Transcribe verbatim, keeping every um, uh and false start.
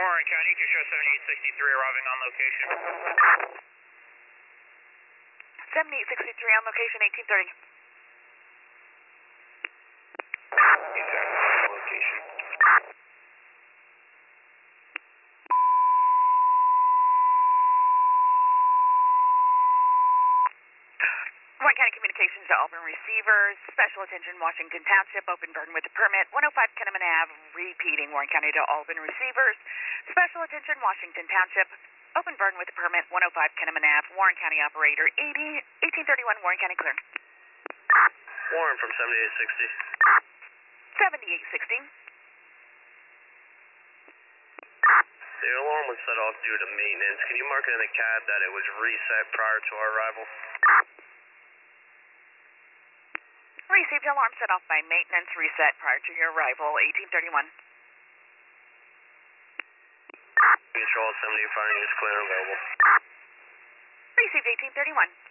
Warren County, to show seventy-eight sixty-three arriving on location. seventy-eight sixty-three on location, eighteen thirty. Location. Warren County Communications to Auburn receivers. Special attention, Washington Township, open burden with a permit. one oh five Kinnaman Ave, repeating, Warren County to Auburn receivers. Special attention, Washington Township, open burden with a permit. one oh five Kinnaman Ave, Warren County operator, eighty, eighteen thirty-one, Warren County clear. Warren from seventy-eight sixty. seventy-eight sixty. The alarm was set off due to maintenance. Can you mark it in the cab that it was reset prior to our arrival? Received alarm set off by maintenance, reset prior to your arrival, eighteen thirty-one. Control seventy-five is clear and available. Received eighteen thirty-one.